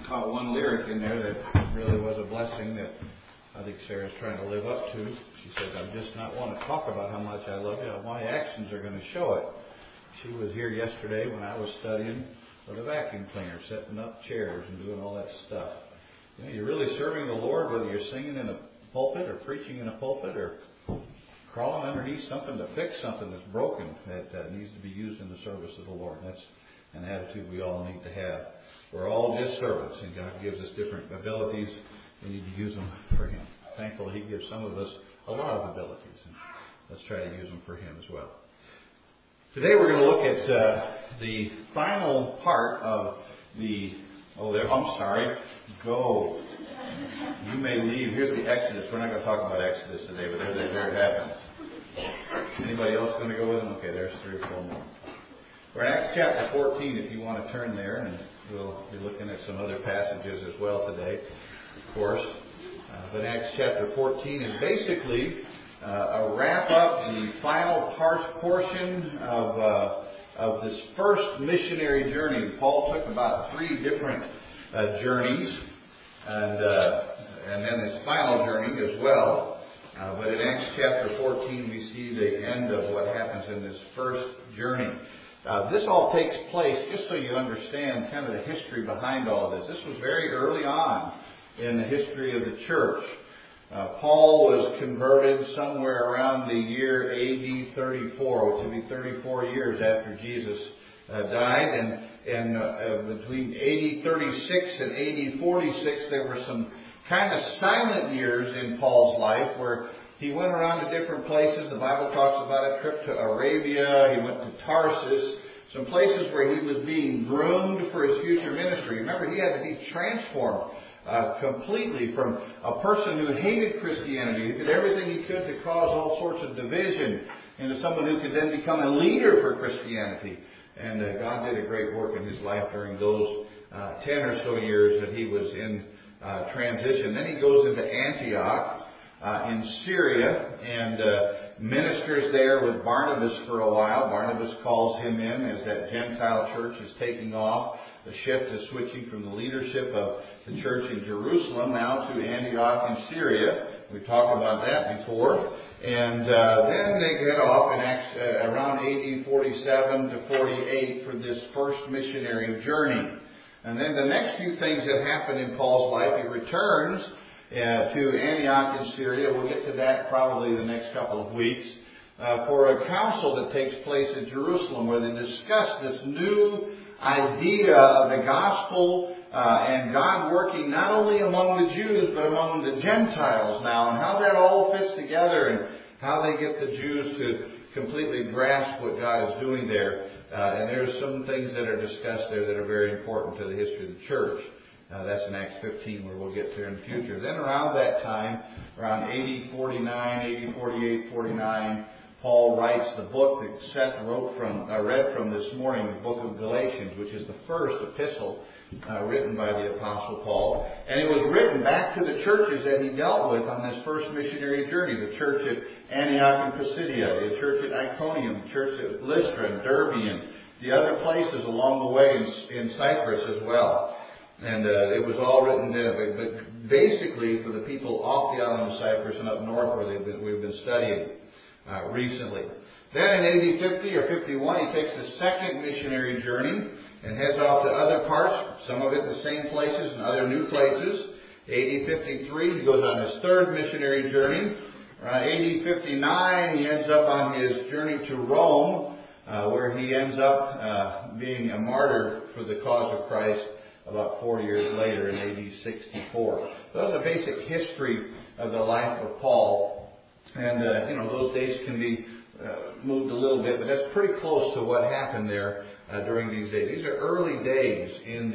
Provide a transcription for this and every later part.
caught one lyric in there that really was a blessing that I think Sarah's trying to live up to. She says, I just not want to talk about how much I love you. My actions are going to show it. She was here yesterday when I was studying with a vacuum cleaner, setting up chairs and doing all that stuff. You know, you're really serving the Lord, whether you're singing in a pulpit or preaching in a pulpit or crawling underneath something to fix something that's broken that needs to be used in the service of the Lord. That's an attitude we all need to have. We're all just servants, and God gives us different abilities. We need to use them for Him. Thankfully, He gives some of us a lot of abilities, and let's try to use them for Him as well. Today we're going to look at the final part of the... Go. You may leave. Here's the Exodus. We're not going to talk about Exodus today, but there it happens. Anybody else going to go with them? Okay, there's 3 or 4 more. We're in Acts chapter 14 if you want to turn there, and we'll be looking at some other passages as well today, of course. But Acts chapter 14 is basically a wrap up, the final portion of this first missionary journey. Paul took about 3 different journeys, and then his final journey as well. But in Acts chapter 14, we see the end of what happens in this first journey. This all takes place, just so you understand kind of the history behind all of this. This was very early on in the history of the church. Paul was converted somewhere around the year AD 34, which would be 34 years after Jesus died. And between AD 36 and AD 46, there were some kind of silent years in Paul's life where he went around to different places. The Bible talks about a trip to Arabia. He went to Tarsus, some places where he was being groomed for his future ministry. Remember, he had to be transformed completely from a person who hated Christianity, who did everything he could to cause all sorts of division, into someone who could then become a leader for Christianity. And God did a great work in his life during those 10 or so years that he was in transition. Then he goes into Antioch in Syria and ministers there with Barnabas for a while. Barnabas calls him in as that Gentile church is taking off. The shift is switching from the leadership of the church in Jerusalem now to Antioch in Syria. We talked about that before. And then they get off in Acts around AD 47 to 48 for this first missionary journey. And then the next few things that happen in Paul's life, he returns to Antioch in Syria. We'll get to that probably the next couple of weeks. For a council that takes place in Jerusalem where they discuss this new idea of the gospel and God working not only among the Jews but among the Gentiles now, and how that all fits together and how they get the Jews to completely grasp what God is doing there. And there's some things that are discussed there that are very important to the history of the church. That's in Acts 15 where we'll get to in the future. Then around that time, around AD 49, AD 48, 49, Paul writes the book that Seth read from this morning, the book of Galatians, which is the first epistle written by the Apostle Paul. And it was written back to the churches that he dealt with on this first missionary journey. The church at Antioch and Pisidia, the church at Iconium, the church at Lystra and Derbe, and the other places along the way in Cyprus as well. And it was all written down, but basically for the people off the island of Cyprus and up north where we've been studying recently. Then in AD 50 or 51, he takes the second missionary journey and heads off to other parts, some of it the same places and other new places. AD 53, he goes on his third missionary journey. AD 59, he ends up on his journey to Rome, where he ends up being a martyr for the cause of Christ about 4 years later in AD 64. Those are the basic history of the life of Paul. And, those dates can be moved a little bit, but that's pretty close to what happened there during these days. These are early days in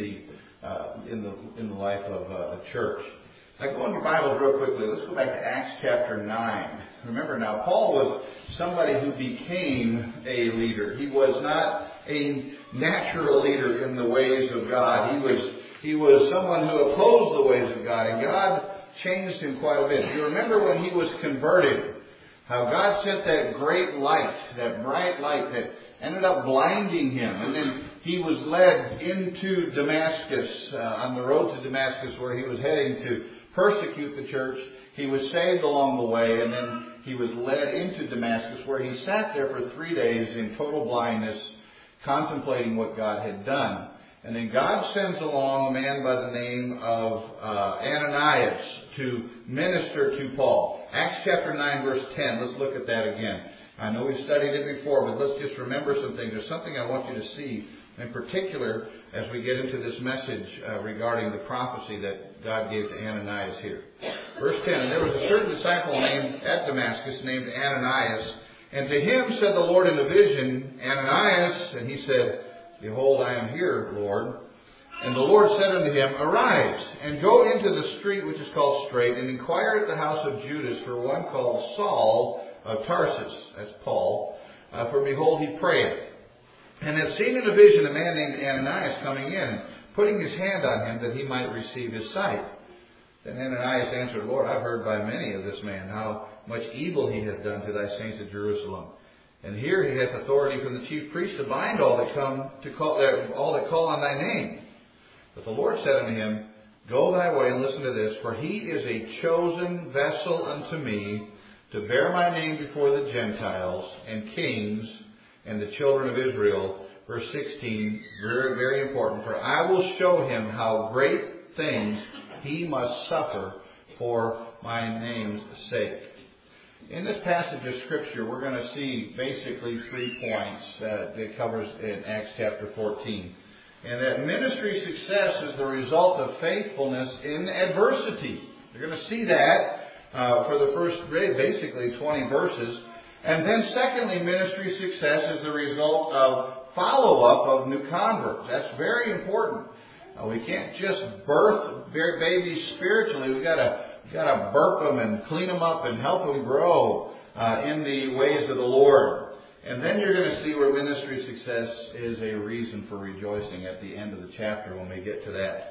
the life of the church. Now, go in your Bibles real quickly. Let's go back to Acts chapter 9. Remember now, Paul was somebody who became a leader. He was not a natural leader in the ways of God. He was someone who opposed the ways of God, and God changed him quite a bit. You remember when he was converted, how God sent that great light, that bright light that ended up blinding him. And then he was led into Damascus, on the road to Damascus, where he was heading to persecute the church. He was saved along the way, and then he was led into Damascus, where he sat there for 3 days in total blindness, contemplating what God had done. And then God sends along a man by the name of Ananias to minister to Paul. Acts chapter 9, verse 10. Let's look at that again. I know we've studied it before, but let's just remember some things. There's something I want you to see, in particular, as we get into this message regarding the prophecy that God gave to Ananias here. Verse 10, and there was a certain disciple named at Damascus named Ananias, and to him said the Lord in a vision, Ananias, and he said, Behold, I am here, Lord. And the Lord said unto him, Arise, and go into the street which is called Straight, and inquire at the house of Judas for one called Saul of Tarsus. That's Paul. For behold, he prayeth. And had seen in a vision a man named Ananias coming in, putting his hand on him that he might receive his sight. Then Ananias answered, Lord, I've heard by many of this man how much evil he hath done to thy saints at Jerusalem. And here he hath authority from the chief priests to bind all that call on thy name. But the Lord said unto him, Go thy way, and listen to this, for he is a chosen vessel unto me to bear my name before the Gentiles and kings and the children of Israel. Verse 16, very, very important. For I will show him how great things he must suffer for my name's sake. In this passage of Scripture, we're going to see basically 3 points that it covers in Acts chapter 14. And that ministry success is the result of faithfulness in adversity. You're going to see that for the first, basically, 20 verses. And then secondly, ministry success is the result of follow-up of new converts. That's very important. We can't just birth babies spiritually. We've got to burp them and clean them up and help them grow in the ways of the Lord. And then you're going to see where ministry success is a reason for rejoicing at the end of the chapter when we get to that.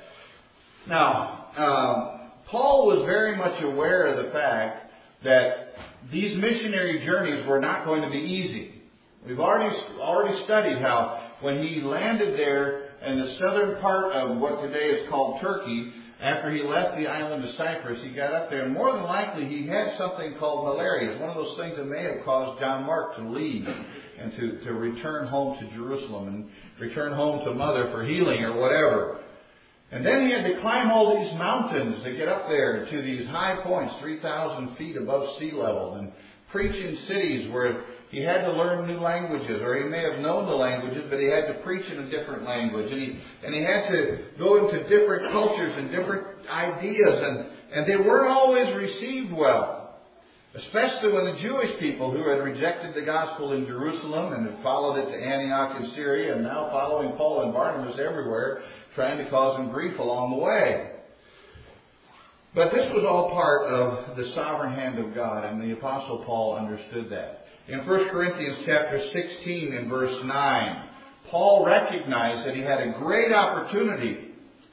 Now, Paul was very much aware of the fact that these missionary journeys were not going to be easy. We've already studied how when he landed there in the southern part of what today is called Turkey, after he left the island of Cyprus, he got up there, and more than likely he had something called malaria. It's one of those things that may have caused John Mark to leave and to return home to Jerusalem and return home to Mother for healing or whatever. And then he had to climb all these mountains to get up there to these high points, 3,000 feet above sea level, and preach in cities where he had to learn new languages, or he may have known the languages, but he had to preach in a different language. And he had to go into different cultures and different ideas, and they weren't always received well. Especially when the Jewish people who had rejected the gospel in Jerusalem and had followed it to Antioch in Syria, and now following Paul and Barnabas everywhere, trying to cause them grief along the way. But this was all part of the sovereign hand of God, and the Apostle Paul understood that. In 1 Corinthians chapter 16 and verse 9, Paul recognized that he had a great opportunity,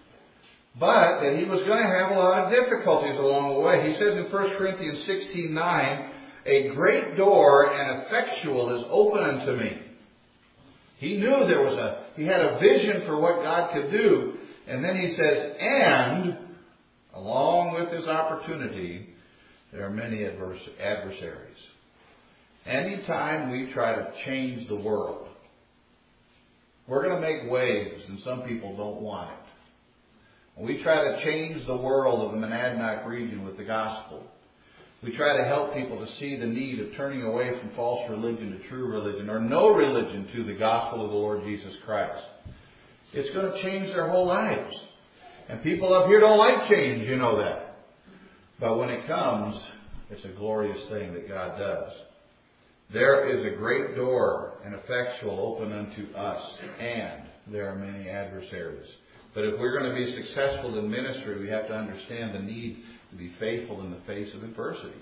but that he was going to have a lot of difficulties along the way. He says in 1 Corinthians 16:9, a great door and effectual is open unto me. He knew he had a vision for what God could do. And then he says, and along with this opportunity, there are many adversaries. Anytime we try to change the world, we're going to make waves, and some people don't want it. When we try to change the world of the Monadnock region with the gospel, we try to help people to see the need of turning away from false religion to true religion, or no religion, to the gospel of the Lord Jesus Christ. It's going to change their whole lives. And people up here don't like change, you know that. But when it comes, it's a glorious thing that God does. There is a great door and effectual open unto us, and there are many adversaries. But if we're going to be successful in ministry, we have to understand the need to be faithful in the face of adversity.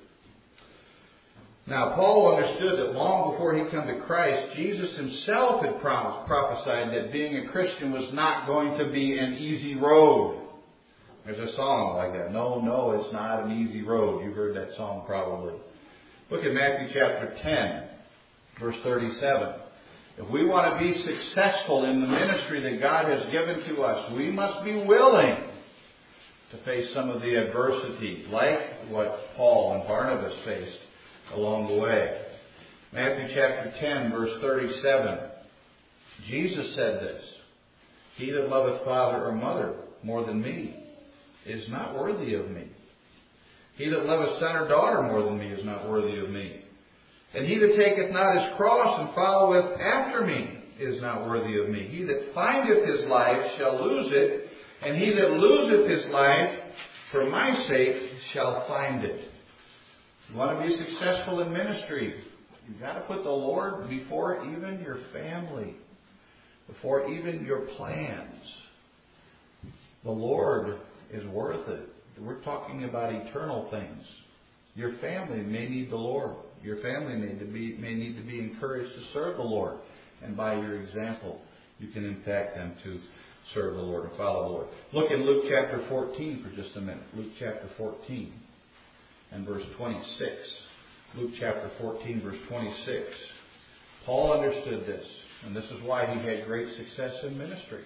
Now, Paul understood that long before he came to Christ, Jesus himself had prophesied that being a Christian was not going to be an easy road. There's a song like that. No, it's not an easy road. You've heard that song probably. Look at Matthew chapter 10, verse 37. If we want to be successful in the ministry that God has given to us, we must be willing to face some of the adversity, like what Paul and Barnabas faced along the way. Matthew chapter 10, verse 37. Jesus said this, "He that loveth father or mother more than me is not worthy of me. He that loveth son or daughter more than me is not worthy of me. And he that taketh not his cross and followeth after me is not worthy of me. He that findeth his life shall lose it, and he that loseth his life for my sake shall find it." You want to be successful in ministry, you've got to put the Lord before even your family, before even your plans. The Lord is worth it. We're talking about eternal things. Your family may need the Lord. Your family may need to be encouraged to serve the Lord. And by your example, you can impact them to serve the Lord and follow the Lord. Look in Luke chapter 14 for just a minute. Luke chapter 14 and verse 26. Luke chapter 14, verse 26. Paul understood this, and this is why he had great success in ministry.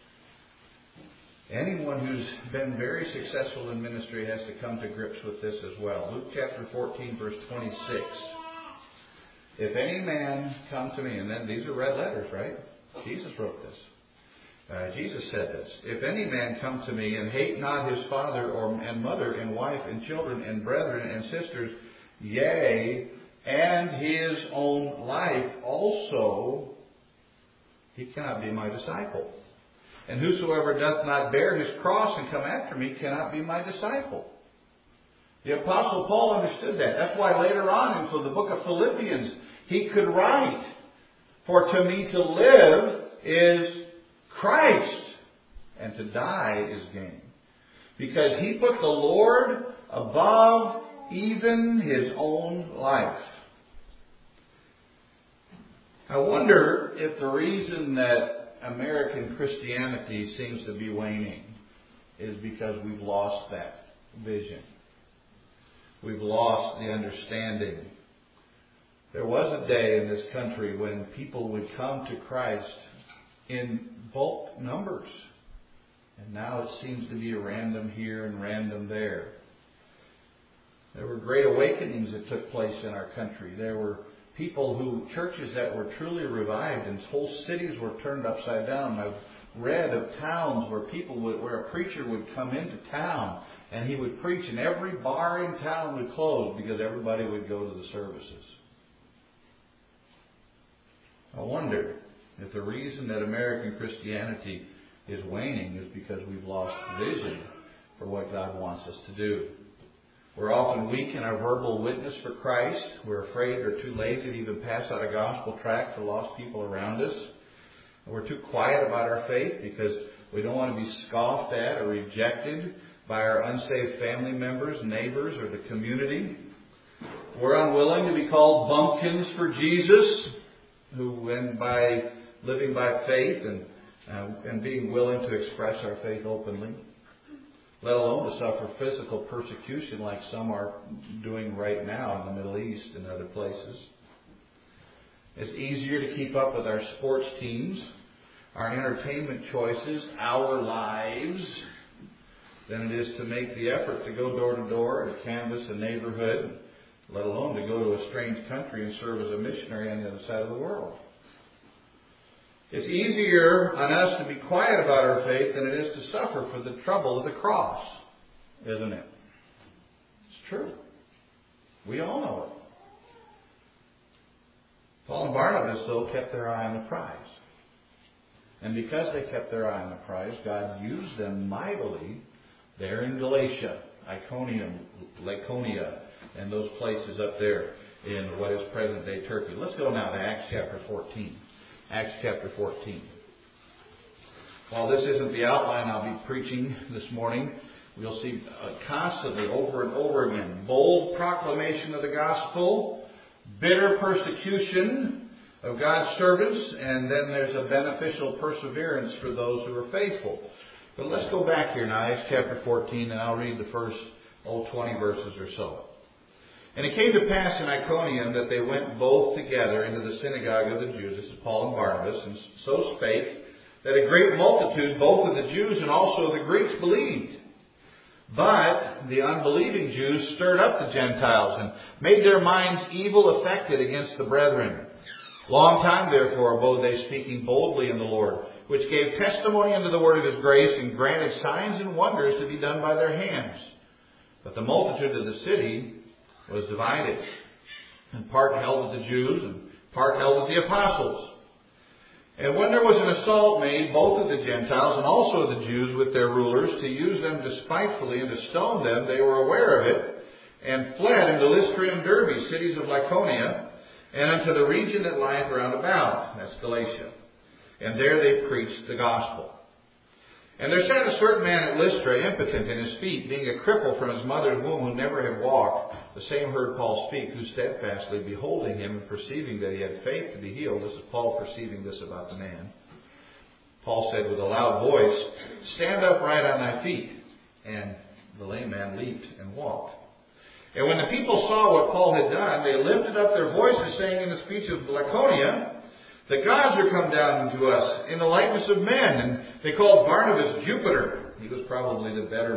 Anyone who's been very successful in ministry has to come to grips with this as well. Luke chapter 14, verse 26. "If any man come to me," and then these are red letters, right? Jesus wrote this. Jesus said this, "If any man come to me and hate not his father and mother and wife and children and brethren and sisters, yea, and his own life also, he cannot be my disciple. And whosoever doth not bear his cross and come after me cannot be my disciple." The Apostle Paul understood that. That's why later on into the book of Philippians, he could write, "For to me to live is Christ, and to die is gain." Because he put the Lord above even his own life. I wonder if the reason that American Christianity seems to be waning is because we've lost that vision. We've lost the understanding. There was a day in this country when people would come to Christ in bulk numbers. And now it seems to be random here and random there. There were great awakenings that took place in our country. There were churches that were truly revived, and whole cities were turned upside down. I've read of towns where a preacher would come into town and he would preach, and every bar in town would close because everybody would go to the services. I wonder if the reason that American Christianity is waning is because we've lost vision for what God wants us to do. We're often weak in our verbal witness for Christ. We're afraid or too lazy to even pass out a gospel tract to lost people around us. We're too quiet about our faith because we don't want to be scoffed at or rejected by our unsaved family members, neighbors, or the community. We're unwilling to be called bumpkins for Jesus, and by living by faith and being willing to express our faith openly, let alone to suffer physical persecution like some are doing right now in the Middle East and other places. It's easier to keep up with our sports teams, our entertainment choices, our lives, than it is to make the effort to go door to door and canvass a neighborhood, let alone to go to a strange country and serve as a missionary on the other side of the world. It's easier on us to be quiet about our faith than it is to suffer for the trouble of the cross, isn't it? It's true. We all know it. Paul and Barnabas, though, kept their eye on the prize. And because they kept their eye on the prize, God used them mightily there in Galatia, Iconium, Laconia, and those places up there in what is present-day Turkey. Let's go now to Acts chapter 14. Acts chapter 14. While this isn't the outline I'll be preaching this morning, we'll see constantly, over and over again, bold proclamation of the gospel, bitter persecution of God's servants, and then there's a beneficial perseverance for those who are faithful. But let's go back here now, Acts chapter 14, and I'll read the first 20 verses or so. And it came to pass in Iconium that they went both together into the synagogue of the Jews. This is Paul and Barnabas. And so spake, that a great multitude, both of the Jews and also of the Greeks, believed. But the unbelieving Jews stirred up the Gentiles and made their minds evil affected against the brethren. Long time, therefore, abode they speaking boldly in the Lord, which gave testimony unto the word of his grace, and granted signs and wonders to be done by their hands. But the multitude of the city was divided, and part held with the Jews, and part held with the apostles. And when there was an assault made, both of the Gentiles and also of the Jews with their rulers, to use them despitefully and to stone them, they were aware of it, and fled into Lystra and Derbe, cities of Lycaonia, and unto the region that lieth round about, that's Galatia. And there they preached the gospel. And there sat a certain man at Lystra, impotent in his feet, being a cripple from his mother's womb, who never had walked. The same heard Paul speak, who steadfastly beholding him and perceiving that he had faith to be healed. This is Paul perceiving this about the man. Paul said with a loud voice, Stand upright on thy feet. And the lame man leaped and walked. And when the people saw what Paul had done, they lifted up their voices, saying in the speech of Lycaonia, The gods are come down to us in the likeness of men. And they called Barnabas Jupiter. He was probably the better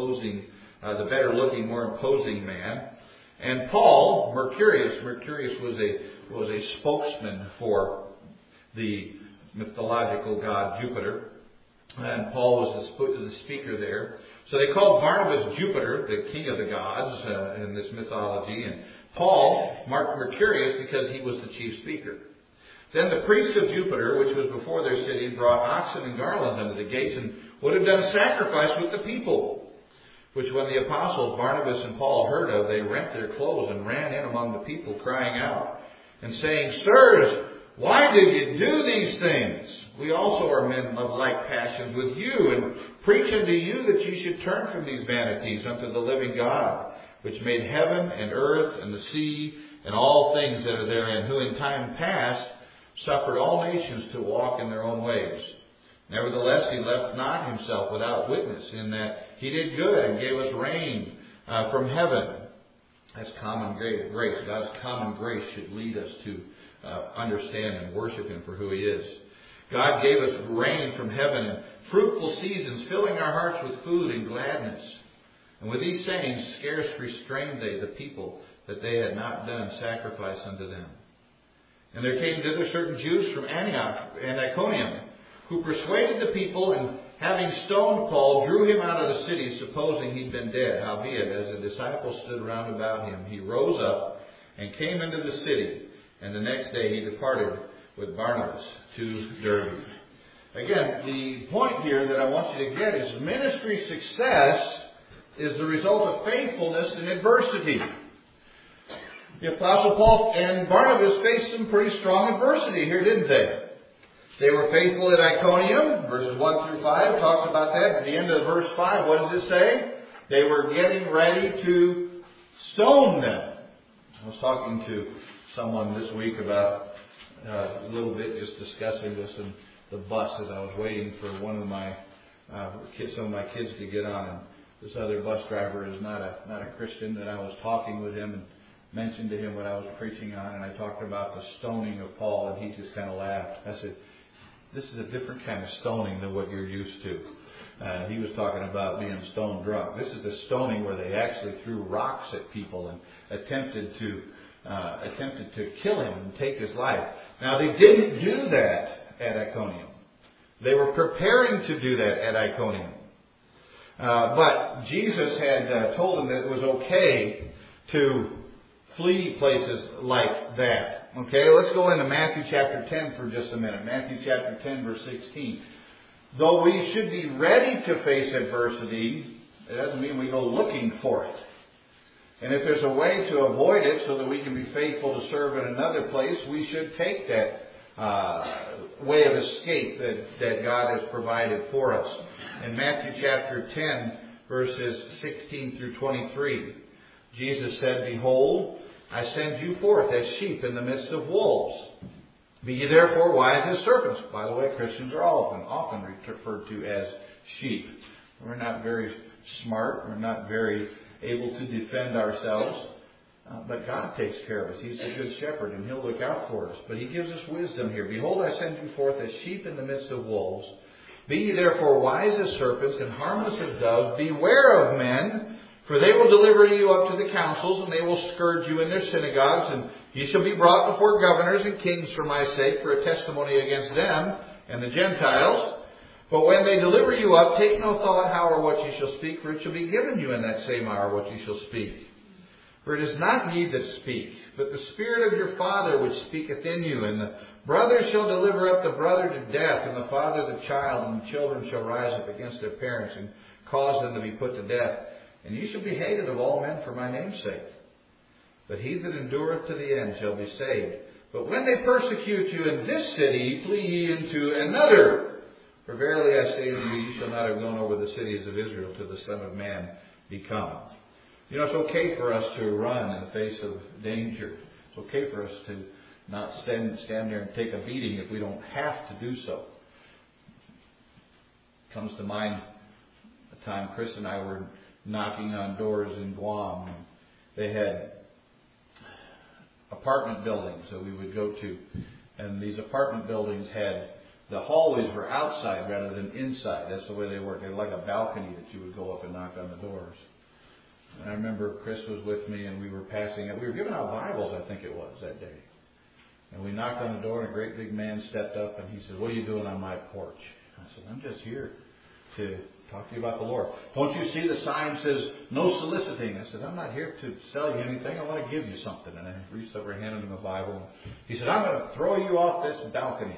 looking, more imposing man. And Paul, Mercurius. Mercurius was a spokesman for the mythological god Jupiter. And Paul was the speaker there. So they called Barnabas Jupiter, the king of the gods in this mythology. And Paul, Mercurius, because he was the chief speaker. Then the priest of Jupiter, which was before their city, brought oxen and garlands unto the gates, and would have done sacrifice with the people. Which when the apostles Barnabas and Paul heard of, they rent their clothes and ran in among the people, crying out, and saying, Sirs, why did you do these things? We also are men of like passions with you, and preach unto you that ye should turn from these vanities unto the living God, which made heaven and earth and the sea and all things that are therein, who in time past suffered all nations to walk in their own ways. Nevertheless, he left not himself without witness, in that he did good and gave us rain from heaven. That's common grace. God's common grace should lead us to understand and worship him for who he is. God gave us rain from heaven and fruitful seasons, filling our hearts with food and gladness. And with these sayings scarce restrained they the people, that they had not done sacrifice unto them. And there came thither certain Jews from Antioch and Iconium, who persuaded the people, and having stoned Paul, drew him out of the city, supposing he'd been dead. Howbeit, as the disciples stood round about him, he rose up and came into the city. And the next day he departed with Barnabas to Derbe. Again, the point here that I want you to get is ministry success is the result of faithfulness in adversity. The Apostle Paul and Barnabas faced some pretty strong adversity here, didn't they? They were faithful at Iconium, verses 1 through 5, talked about that. At the end of verse 5, what does it say? They were getting ready to stone them. I was talking to someone this week about a little bit, just discussing this in the bus as I was waiting for one of my some of my kids to get on. And this other bus driver is not a Christian, and I was talking with him and mentioned to him what I was preaching on, and I talked about the stoning of Paul, and he just kind of laughed. I said, this is a different kind of stoning than what you're used to. He was talking about being stone drunk. This is the stoning where they actually threw rocks at people and attempted to kill him and take his life. Now, they didn't do that at Iconium. They were preparing to do that at Iconium. But Jesus had told them that it was okay to flee places like that. Okay, let's go into Matthew chapter 10 for just a minute. Matthew chapter 10, verse 16. Though we should be ready to face adversity, it doesn't mean we go looking for it. And if there's a way to avoid it so that we can be faithful to serve in another place, we should take that way of escape that God has provided for us. In Matthew chapter 10, verses 16 through 23, Jesus said, Behold, I send you forth as sheep in the midst of wolves. Be ye therefore wise as serpents. By the way, Christians are often referred to as sheep. We're not very smart. We're not very able to defend ourselves. But God takes care of us. He's a good shepherd, and He'll look out for us. But He gives us wisdom here. Behold, I send you forth as sheep in the midst of wolves. Be ye therefore wise as serpents and harmless as doves. Beware of men, for they will deliver you up to the councils, and they will scourge you in their synagogues. And ye shall be brought before governors and kings for my sake, for a testimony against them and the Gentiles. But when they deliver you up, take no thought how or what ye shall speak, for it shall be given you in that same hour what ye shall speak. For it is not ye that speak, but the Spirit of your Father which speaketh in you. And the brother shall deliver up the brother to death, and the father the child, and the children shall rise up against their parents, and cause them to be put to death. And ye shall be hated of all men for my name's sake. But he that endureth to the end shall be saved. But when they persecute you in this city, flee ye into another. For verily I say to you, ye shall not have gone over the cities of Israel till the Son of Man be come. You know, it's okay for us to run in the face of danger. It's okay for us to not stand there and take a beating if we don't have to do so. Comes to mind a time Chris and I were knocking on doors in Guam. They had apartment buildings that we would go to. And these apartment buildings had, the hallways were outside rather than inside. That's the way they worked. They were like a balcony that you would go up and knock on the doors. And I remember Chris was with me and we were passing it. We were giving out Bibles, I think it was, that day. And we knocked on the door and a great big man stepped up and he said, "What are you doing on my porch?" I said, "I'm just here to talk to you about the Lord." "Don't you see the sign says no soliciting?" I said, "I'm not here to sell you anything. I want to give you something." And I reached over and handed him a Bible. He said, "I'm going to throw you off this balcony."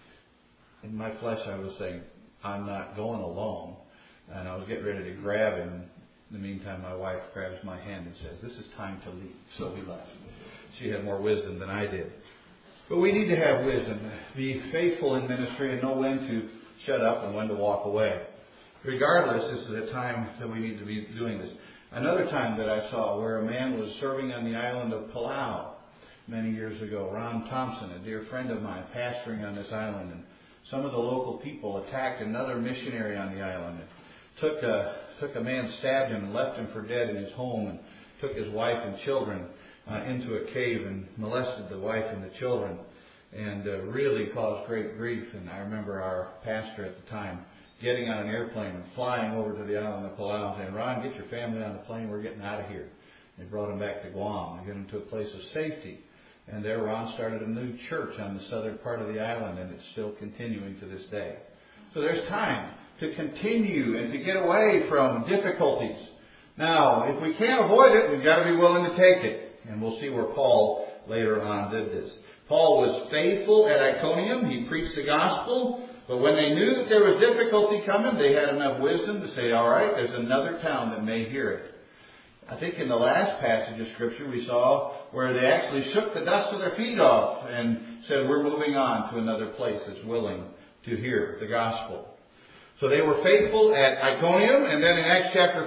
In my flesh I was saying, I'm not going alone. And I was getting ready to grab him. In the meantime, my wife grabs my hand and says, "This is time to leave." So we left. She had more wisdom than I did. But we need to have wisdom. Be faithful in ministry and know when to shut up and when to walk away. Regardless, this is a time that we need to be doing this. Another time that I saw where a man was serving on the island of Palau many years ago. Ron Thompson, a dear friend of mine, pastoring on this island. And some of the local people attacked another missionary on the island. And took a man, stabbed him, and left him for dead in his home, and took his wife and children into a cave and molested the wife and the children, and really caused great grief. And I remember our pastor at the time getting on an airplane and flying over to the island of Palau and saying, "Ron, get your family on the plane. We're getting out of here." They brought him back to Guam and got him to a place of safety. And there Ron started a new church on the southern part of the island, and it's still continuing to this day. So there's time to continue and to get away from difficulties. Now, if we can't avoid it, we've got to be willing to take it. And we'll see where Paul later on did this. Paul was faithful at Iconium. He preached the gospel. But when they knew that there was difficulty coming, they had enough wisdom to say, all right, there's another town that may hear it. I think in the last passage of Scripture we saw where they actually shook the dust of their feet off and said, we're moving on to another place that's willing to hear the gospel. So they were faithful at Iconium, and then in Acts chapter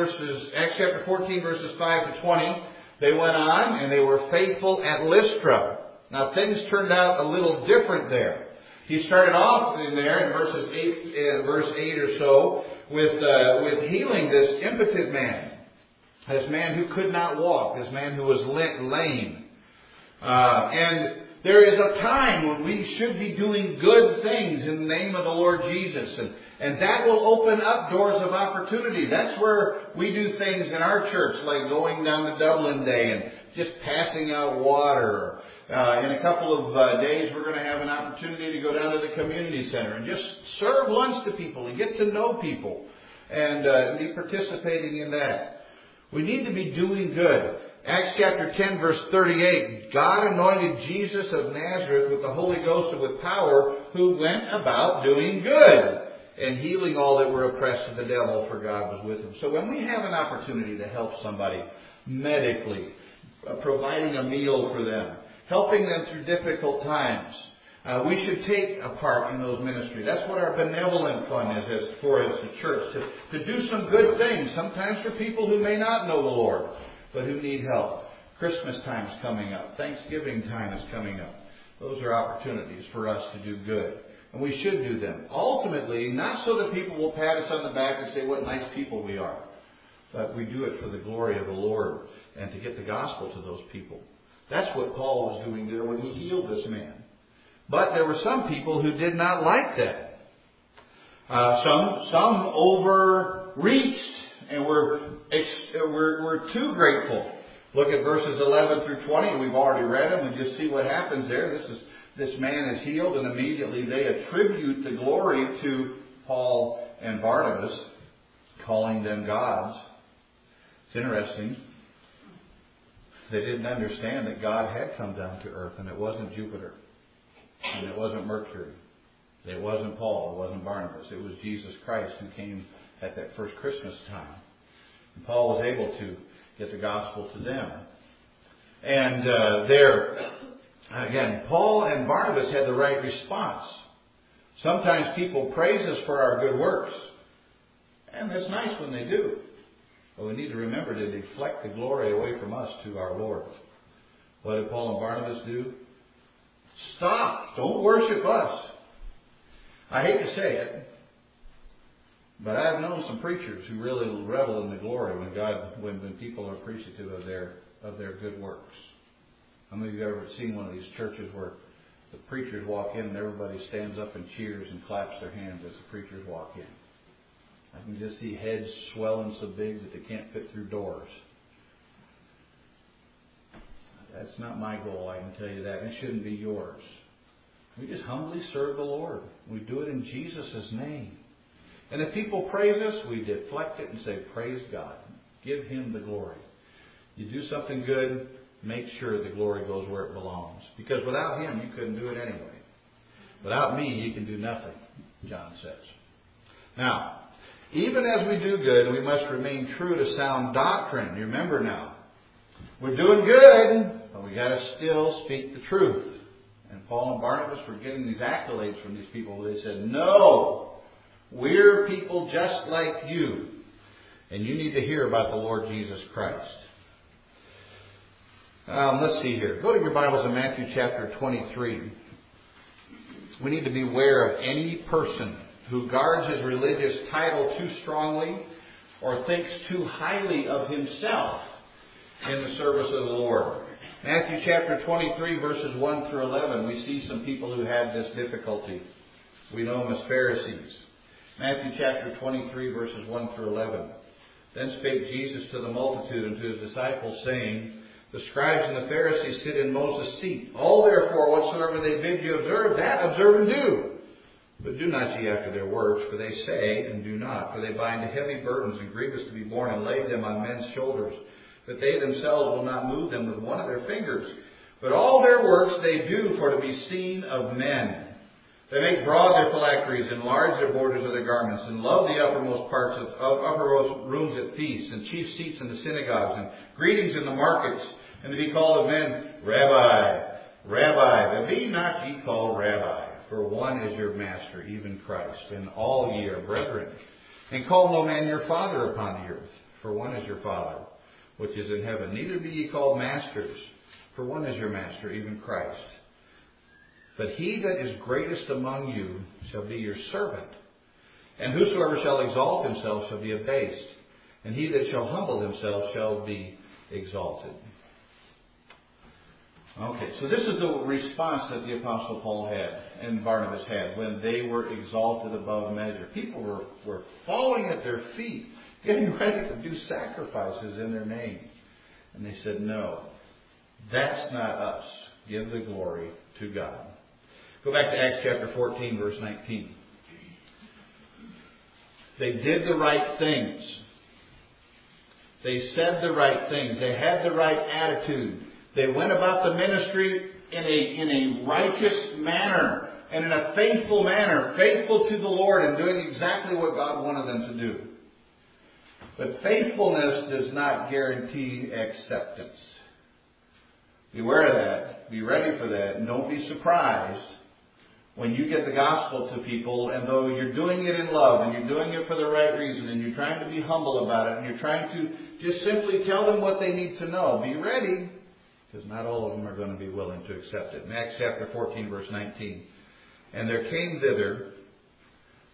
14 verses 5 to 20, they went on and they were faithful at Lystra. Now things turned out a little different there. He started off in there in verse 8 or so with healing this impotent man. This man who could not walk. This man who was lame. And there is a time when we should be doing good things in the name of the Lord Jesus. And that will open up doors of opportunity. That's where we do things in our church, like going down to Dublin Day and just passing out water. In a couple of days, we're going to have an opportunity to go down to the community center and just serve lunch to people and get to know people and be participating in that. We need to be doing good. Acts chapter 10 verse 38, God anointed Jesus of Nazareth with the Holy Ghost and with power, who went about doing good and healing all that were oppressed of the devil, for God was with him. So when we have an opportunity to help somebody medically, providing a meal for them, helping them through difficult times, we should take a part in those ministries. That's what our benevolent fund is for as a church, to do some good things, sometimes for people who may not know the Lord, but who need help. Christmas time is coming up. Thanksgiving time is coming up. Those are opportunities for us to do good. And we should do them. Ultimately, not so that people will pat us on the back and say what nice people we are, but we do it for the glory of the Lord and to get the gospel to those people. That's what Paul was doing there when he healed this man. But there were some people who did not like that. Some overreached and were too grateful. Look at verses 11 through 20. We've already read them, and just see what happens there. This man is healed, and immediately they attribute the glory to Paul and Barnabas, calling them gods. It's interesting. They didn't understand that God had come down to earth, and it wasn't Jupiter, and it wasn't Mercury, it wasn't Paul, it wasn't Barnabas. It was Jesus Christ who came at that first Christmas time. And Paul was able to get the gospel to them. And again, Paul and Barnabas had the right response. Sometimes people praise us for our good works, and that's nice when they do. But we need to remember to deflect the glory away from us to our Lord. What did Paul and Barnabas do? Stop! Don't worship us. I hate to say it, but I've known some preachers who really revel in the glory when people are appreciative of their good works. How many of you have ever seen one of these churches where the preachers walk in and everybody stands up and cheers and claps their hands as the preachers walk in? I can just see heads swelling so big that they can't fit through doors. That's not my goal, I can tell you that. It shouldn't be yours. We just humbly serve the Lord. We do it in Jesus' name. And if people praise us, we deflect it and say, praise God. Give Him the glory. You do something good, make sure the glory goes where it belongs. Because without Him, you couldn't do it anyway. Without me, you can do nothing, John says. Now, even as we do good, we must remain true to sound doctrine. You remember now, we're doing good, but we got to still speak the truth. And Paul and Barnabas were getting these accolades from these people. They said, no, we're people just like you, and you need to hear about the Lord Jesus Christ. Let's see here. Go to your Bibles in Matthew chapter 23. We need to beware of any person who guards his religious title too strongly or thinks too highly of himself in the service of the Lord. Matthew chapter 23, verses 1 through 11, we see some people who had this difficulty. We know them as Pharisees. Matthew chapter 23, verses 1 through 11. Then spake Jesus to the multitude and to His disciples, saying, the scribes and the Pharisees sit in Moses' seat. All therefore whatsoever they bid you observe, that observe and do. But do not ye after their works, for they say and do not. For they bind heavy burdens and grievous to be borne, and lay them on men's shoulders. But they themselves will not move them with one of their fingers. But all their works they do for to be seen of men. They make broad their phylacteries, enlarge their borders of their garments, and love the uppermost parts of uppermost rooms at feasts, and chief seats in the synagogues, and greetings in the markets, and to be called of men, Rabbi, Rabbi. But be not ye called Rabbi, for one is your master, even Christ, and all ye are brethren. And call no man your father upon the earth, for one is your Father, which is in heaven. Neither be ye called masters, for one is your master, even Christ. But he that is greatest among you shall be your servant. And whosoever shall exalt himself shall be abased, and he that shall humble himself shall be exalted. Okay, so this is the response that the Apostle Paul had and Barnabas had when they were exalted above measure. People were falling at their feet, getting ready to do sacrifices in their name. And they said, no, that's not us. Give the glory to God. Go back to Acts chapter 14, verse 19. They did the right things. They said the right things. They had the right attitude. They went about the ministry in a righteous manner and in a faithful manner, faithful to the Lord and doing exactly what God wanted them to do. But faithfulness does not guarantee acceptance. Beware of that. Be ready for that. And don't be surprised when you get the gospel to people, and though you're doing it in love and you're doing it for the right reason and you're trying to be humble about it and you're trying to just simply tell them what they need to know, be ready, because not all of them are going to be willing to accept it. In Acts chapter 14, verse 19. And there came thither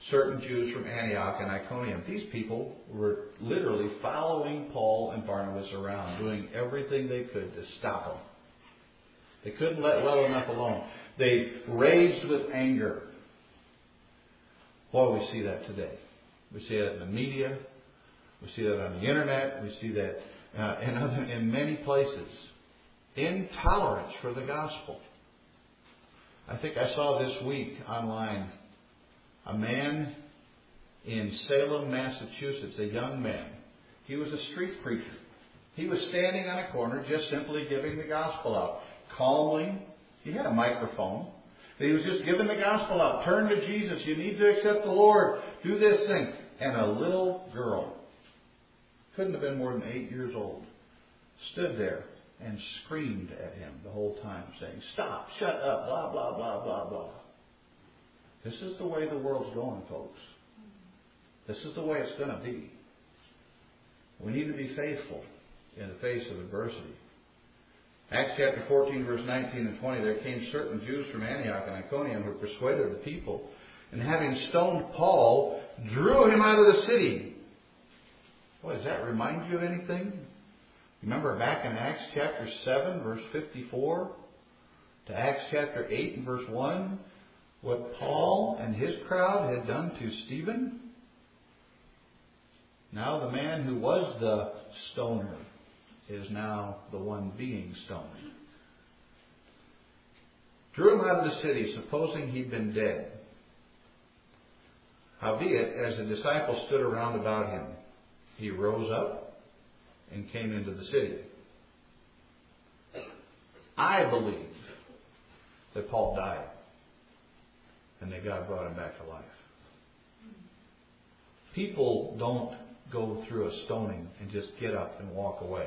certain Jews from Antioch and Iconium. These people were literally following Paul and Barnabas around, doing everything they could to stop them. They couldn't let well enough alone. They raged with anger. Boy, we see that today. We see that in the media. We see that on the internet. We see that in many places. Intolerance for the gospel. I think I saw this week online a man in Salem, Massachusetts, a young man. He was a street preacher. He was standing on a corner just simply giving the gospel out. Calmly. He had a microphone. But he was just giving the gospel out. Turn to Jesus. You need to accept the Lord. Do this thing. And a little girl, couldn't have been more than 8 years old, stood there and screamed at him the whole time, saying, "Stop, shut up, blah, blah, blah, blah, blah." This is the way the world's going, folks. This is the way it's going to be. We need to be faithful in the face of adversity. Acts chapter 14, verse 19 and 20, there came certain Jews from Antioch and Iconium who persuaded the people, and having stoned Paul, drew him out of the city. Boy, does that remind you of anything? Remember back in Acts chapter 7, verse 54, to Acts chapter 8 and verse 1, what Paul and his crowd had done to Stephen? Now the man who was the stoner is now the one being stoned. Drew him out of the city, supposing he'd been dead. Howbeit, as the disciples stood around about him, he rose up and came into the city. I believe that Paul died and that God brought him back to life. People don't go through a stoning and just get up and walk away.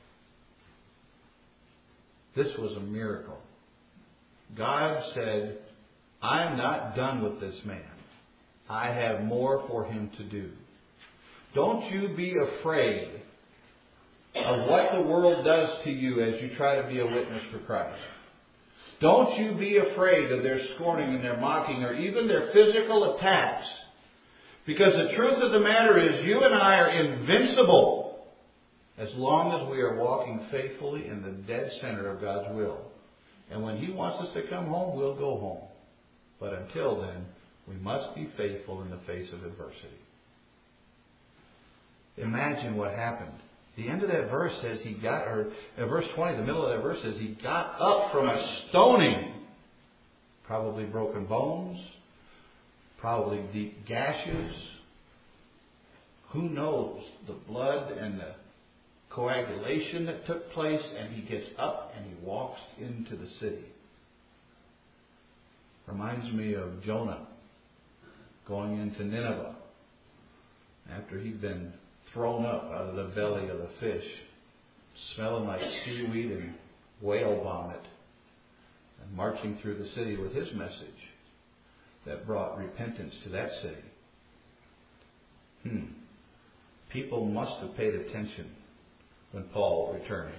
This was a miracle. God said, "I'm not done with this man. I have more for him to do." Don't you be afraid of what the world does to you as you try to be a witness for Christ. Don't you be afraid of their scorning and their mocking or even their physical attacks. Because the truth of the matter is you and I are invincible as long as we are walking faithfully in the dead center of God's will. And when He wants us to come home, we'll go home. But until then, we must be faithful in the face of adversity. Imagine what happened. The end of that verse says verse 20, the middle of that verse says he got up from a stoning. Probably broken bones. Probably deep gashes. Who knows? The blood and the coagulation that took place, and he gets up and he walks into the city. Reminds me of Jonah going into Nineveh after he'd been thrown up out of the belly of the fish, smelling like seaweed and whale vomit, and marching through the city with his message that brought repentance to that city. People must have paid attention when Paul returned.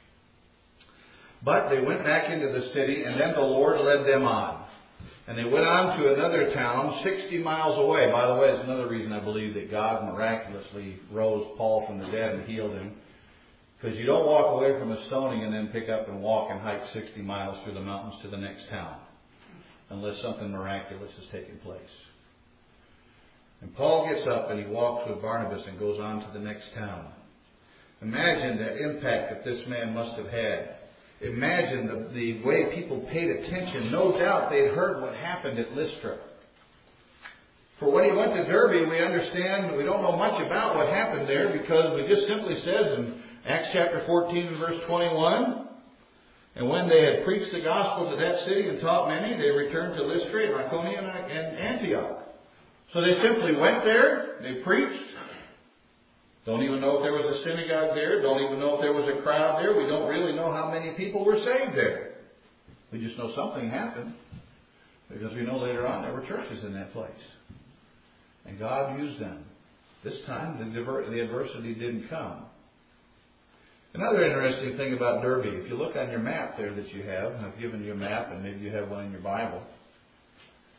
But they went back into the city, and then the Lord led them on. And they went on to another town 60 miles away. By the way, it's another reason I believe that God miraculously rose Paul from the dead and healed him. Because you don't walk away from a stoning and then pick up and walk and hike 60 miles through the mountains to the next town. Unless something miraculous has taken place. And Paul gets up and he walks with Barnabas and goes on to the next town. Imagine the impact that this man must have had. Imagine the way people paid attention. No doubt they'd heard what happened at Lystra. For when he went to Derbe, we understand we don't know much about what happened there because it just simply says in Acts chapter 14 and verse 21, and when they had preached the gospel to that city and taught many, they returned to Lystra and Iconium and Antioch. So they simply went there, they preached. Don't even know if there was a synagogue there. Don't even know if there was a crowd there. We don't really know how many people were saved there. We just know something happened. Because we know later on there were churches in that place. And God used them. This time the adversity didn't come. Another interesting thing about Derbe, if you look on your map there that you have, and I've given you a map and maybe you have one in your Bible.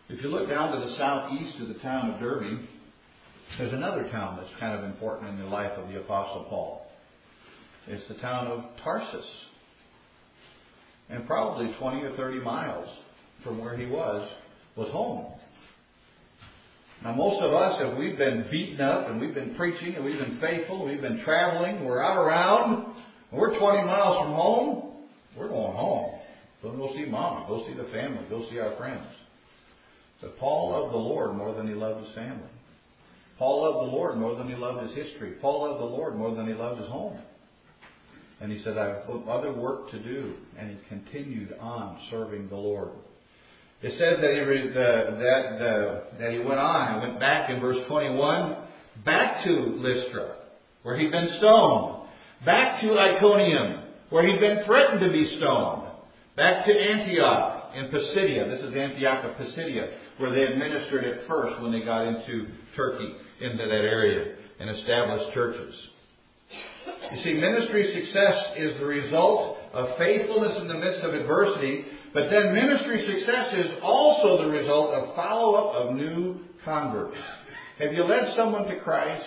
If you look down to the southeast of the town of Derbe, there's another town that's kind of important in the life of the Apostle Paul. It's the town of Tarsus. And probably 20 or 30 miles from where he was home. Now most of us, if we've been beaten up and we've been preaching and we've been faithful, we've been traveling, we're out around, and we're 20 miles from home, we're going home. Go see Mama, go see the family, go see our friends. But Paul loved the Lord more than he loved his family. Paul loved the Lord more than he loved his history. Paul loved the Lord more than he loved his home. And he said, I've got other work to do. And he continued on serving the Lord. It says that he went on and went back in verse 21, back to Lystra, where he'd been stoned. Back to Iconium, where he'd been threatened to be stoned. Back to Antioch in Pisidia. This is Antioch of Pisidia, where they had ministered at first when they got into Turkey, into that area, and established churches. You see, ministry success is the result of faithfulness in the midst of adversity, but then ministry success is also the result of follow-up of new converts. Have you led someone to Christ?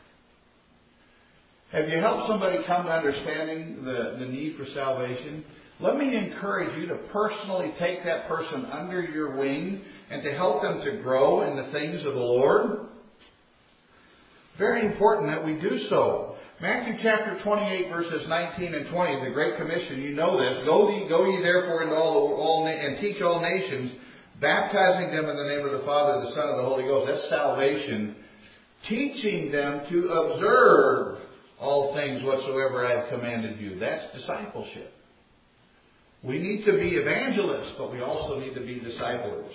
Have you helped somebody come to understanding the need for salvation? Let me encourage you to personally take that person under your wing and to help them to grow in the things of the Lord. Very important that we do so. Matthew chapter 28, verses 19 and 20, the Great Commission, you know this. Go ye therefore into all and teach all nations, baptizing them in the name of the Father, the Son, and the Holy Ghost. That's salvation. Teaching them to observe all things whatsoever I have commanded you. That's discipleship. We need to be evangelists, but we also need to be disciplers.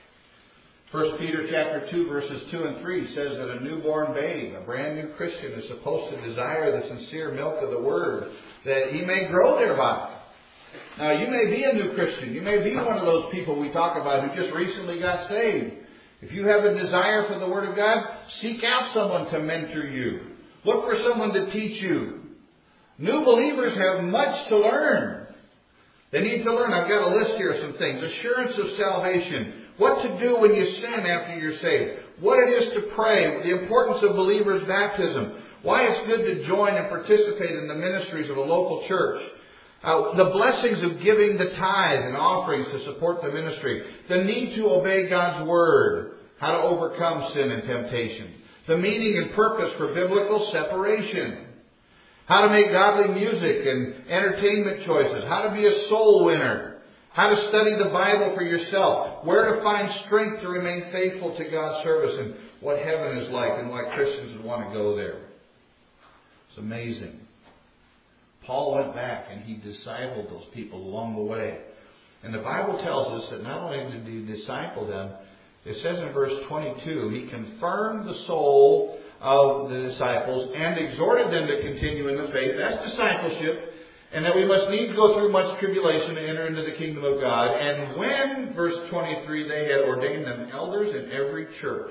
1 Peter chapter 2, verses 2 and 3 says that a newborn babe, a brand new Christian, is supposed to desire the sincere milk of the Word, that he may grow thereby. Now, you may be a new Christian. You may be one of those people we talk about who just recently got saved. If you have a desire for the Word of God, seek out someone to mentor you. Look for someone to teach you. New believers have much to learn. They need to learn. I've got a list here of some things. Assurance of salvation. What to do when you sin after you're saved. What it is to pray. The importance of believers' baptism. Why it's good to join and participate in the ministries of a local church. The blessings of giving the tithe and offerings to support the ministry. The need to obey God's Word. How to overcome sin and temptation. The meaning and purpose for biblical separation. How to make godly music and entertainment choices. How to be a soul winner. How to study the Bible for yourself. Where to find strength to remain faithful to God's service. And what heaven is like and why Christians would want to go there. It's amazing. Paul went back and he discipled those people along the way. And the Bible tells us that not only did he disciple them, it says in verse 22, he confirmed the soul of the disciples and exhorted them to continue in the faith. That's discipleship. And that we must needs go through much tribulation to enter into the kingdom of God. And when, verse 23, they had ordained them elders in every church.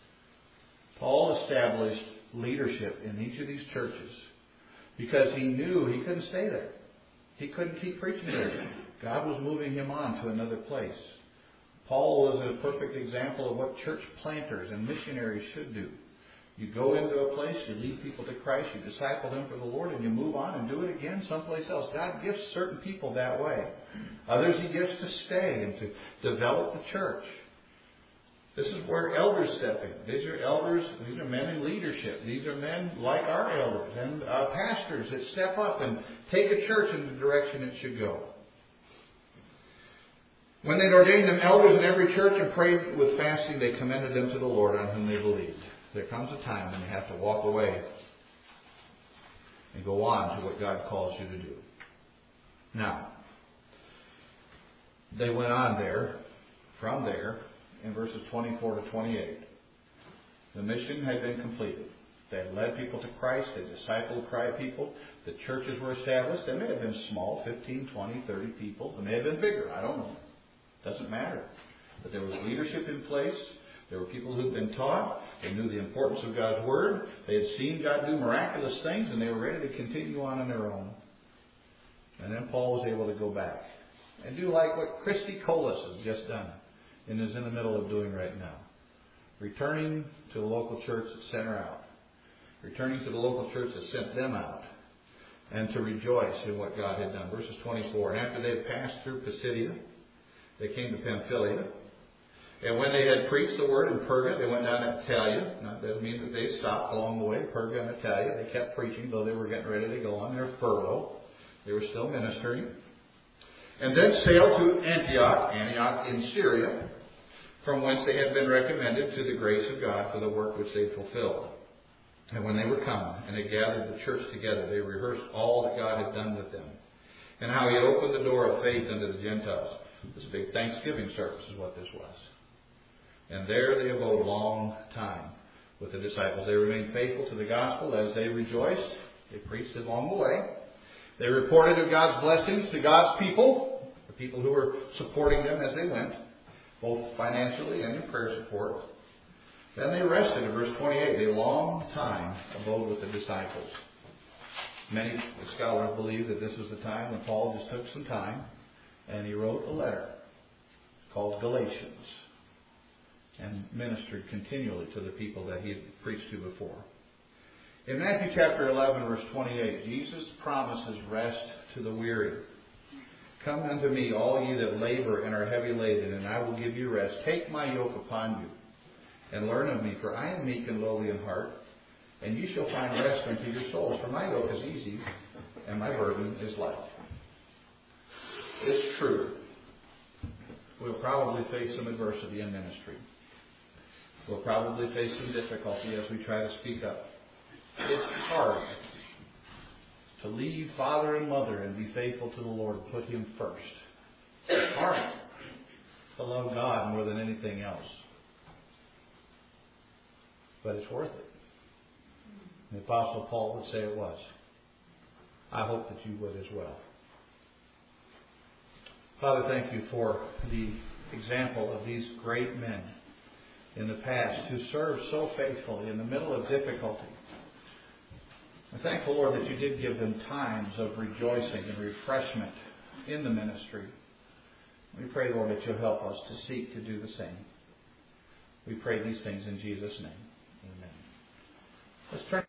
Paul established leadership in each of these churches because he knew he couldn't stay there. He couldn't keep preaching there. God was moving him on to another place. Paul was a perfect example of what church planters and missionaries should do. You go into a place, you lead people to Christ, you disciple them for the Lord, and you move on and do it again someplace else. God gives certain people that way. Others He gives to stay and to develop the church. This is where elders step in. These are elders, these are men in leadership. These are men like our elders and pastors that step up and take a church in the direction it should go. When they'd ordained them elders in every church and prayed with fasting, they commended them to the Lord on whom they believed. There comes a time when you have to walk away and go on to what God calls you to do. Now, they went on from there, in verses 24 to 28. The mission had been completed. They had led people to Christ. They discipled people. The churches were established. They may have been small, 15, 20, 30 people. They may have been bigger. I don't know. Doesn't matter. But there was leadership in place. There were people who'd been taught. They knew the importance of God's Word. They had seen God do miraculous things, and they were ready to continue on their own. And then Paul was able to go back and do like what Christy Colas has just done. and is in the middle of doing right now. Returning to the local church that sent her out. Returning to the local church that sent them out. And to rejoice in what God had done. Verses 24. And after they had passed through Pisidia, they came to Pamphylia. And when they had preached the word in Perga, they went down to Attalia. Now, that doesn't mean that they stopped along the way. Perga and Attalia, they kept preaching, though they were getting ready to go on their furlough. They were still ministering. And then sailed to Antioch in Syria, from whence they had been recommended to the grace of God for the work which they fulfilled. And when they were come and had gathered the church together, they rehearsed all that God had done with them, and how He had opened the door of faith unto the Gentiles. This big Thanksgiving service is what this was. And there they abode long time with the disciples. They remained faithful to the gospel as they rejoiced. They preached along the way. They reported of God's blessings to God's people, the people who were supporting them as they went, both financially and in prayer support. Then they rested in verse 28. A long time abode with the disciples. Many scholars believe that this was the time when Paul just took some time and he wrote a letter called Galatians and ministered continually to the people that he had preached to before. In Matthew chapter 11, verse 28, Jesus promises rest to the weary. Come unto me, all ye that labor and are heavy laden, and I will give you rest. Take my yoke upon you, and learn of me, for I am meek and lowly in heart, and ye shall find rest unto your souls. For my yoke is easy, and my burden is light. It's true. We'll probably face some adversity in ministry. We'll probably face some difficulty as we try to speak up. It's hard to leave father and mother and be faithful to the Lord, put Him first. It's hard to love God more than anything else. But it's worth it. The Apostle Paul would say it was. I hope that you would as well. Father, thank you for the example of these great men in the past who served so faithfully in the middle of difficulty. I'm thankful, Lord, that you did give them times of rejoicing and refreshment in the ministry. We pray, Lord, that you'll help us to seek to do the same. We pray these things in Jesus' name. Amen. Let's turn